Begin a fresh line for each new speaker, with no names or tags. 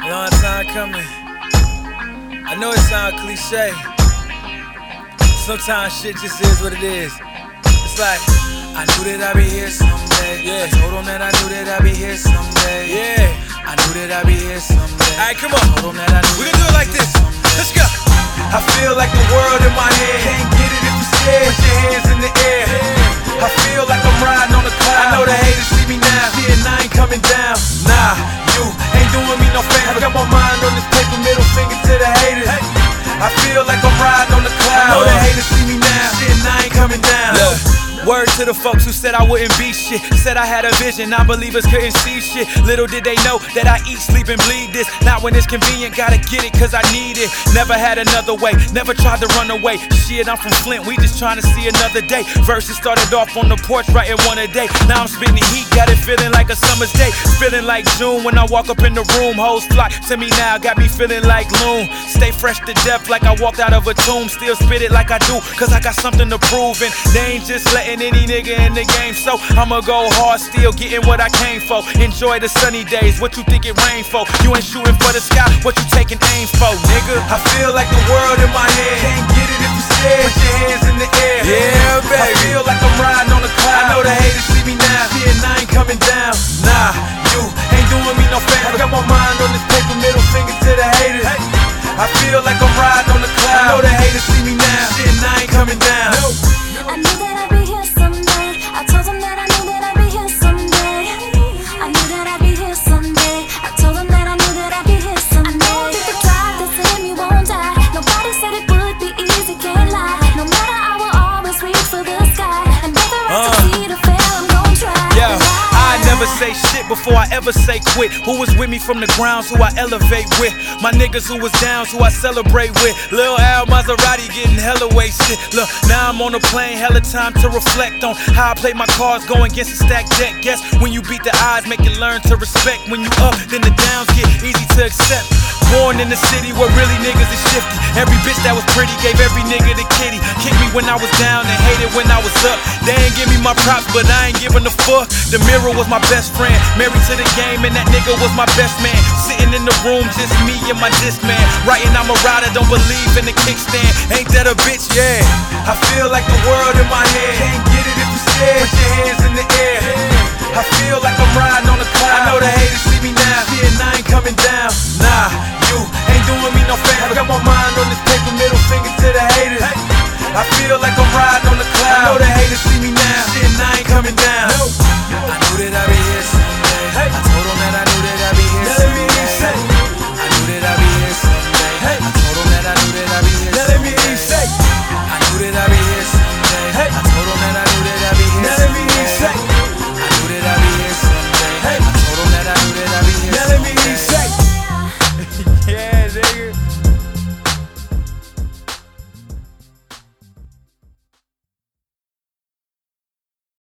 Long time coming. I know it sounds cliche. Sometimes shit just is what it is. It's like, I knew that I'd be here someday. Yeah. I told them that I knew that I'd be here someday. Yeah. I knew that I'd be here someday. Alright, come on. Told them that I knew. We gonna do it like this. Let's go. I feel like the world in my head. Can't get it if you're scared. Put your hands in the air. I feel like I'm riding on a cloud. I know the haters see me now. Shit, I ain't coming down. Nah, you ain't doing me no favor. I got my mind on this paper, middle finger to the haters. I feel like I'm riding on the cloud. I know the haters see me now. Shit, I ain't coming down. Word to the folks who said I wouldn't be shit. Said I had a vision, non-believers couldn't see shit. Little did they know that I eat, sleep, and bleed this. Not when it's convenient, gotta get it cause I need it. Never had another way, never tried to run away. Shit, I'm from Flint, we just trying to see another day. Verses started off on the porch, writing one a day. Now I'm spitting heat, got it feeling like a summer's day. Feeling like June when I walk up in the room. Hoes flock to me now, got me feeling like Loon. Stay fresh to death like I walked out of a tomb. Still spit it like I do, cause I got something to prove. And they ain't just letting any nigga in the game, so I'ma go hard, still getting what I came for. Enjoy the sunny days, what you think it rain for? You ain't shooting for the sky, what you taking aim for, nigga? I feel like the world in my head. Can't get it if you're scared. Put your hands in the air. Yeah, baby. I feel like I'm riding on a cloud. I know the haters see me now. Shit, I ain't coming down. Nah, you ain't doing me no favor. I got my mind on this paper, middle finger to the haters. I feel like I'm riding on the cloud. I know the haters see me now. Shit, I ain't coming down.
I knew that I'd be here someday. I told them that I knew that I'd be here someday. I knew that I'd be here someday. I told them that I knew that I'd be here someday. I know that the drive that's in me won't die. Nobody said it would be easy, can't lie. No matter, I will always reach for the sky. And whether I succeed or fail, I'm gonna try.
Yeah, I never say shit before I ever say quit. Who was with me from the grounds, who I elevate with. My niggas who was downs, who I celebrate with. Lil Al Maserati getting hella wasted. Look, now I'm on a plane, hella time to reflect on how I play my cards, going against a stacked deck. Guess when you beat the odds, make you learn to respect. When you up, then the downs get easy to accept. Born in the city where really niggas is shifty. Every bitch that was pretty gave every nigga the kitty. Kicked me when I was down and hated when I was up. They ain't give me my props, but I ain't giving a fuck. The mirror was my best friend, married to the game, and that nigga was my best man. Sitting in the room, just me and my disc man. Writing I'm a rider, don't believe in the kickstand. Ain't that a bitch? Yeah. I feel like the world in my head. Can't get it if you're scared. Put your hands in the air. I feel like I'm riding on a cloud. I know the haters see me now.